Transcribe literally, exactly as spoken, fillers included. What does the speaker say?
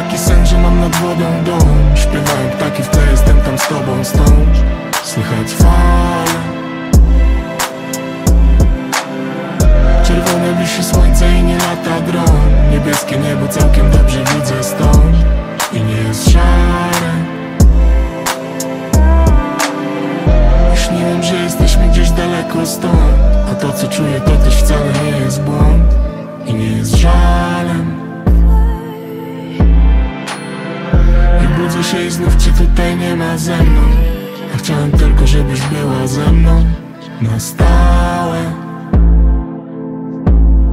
taki sen, że mam nad wodą dom. Śpiewają ptaki w tle, jestem tam z tobą, stąd słychać fale. Czerwone wisi słońce i nie lata dron. Niebieskie niebo całkiem dobrze widzę stąd i nie jest szare. Śniłem, że jesteśmy gdzieś daleko stąd, a to co czuję to też wcale nie jest błąd i nie jest żalem. I budzę się i znów cię tutaj nie ma ze mną, a chciałem tylko żebyś była ze mną na stałe.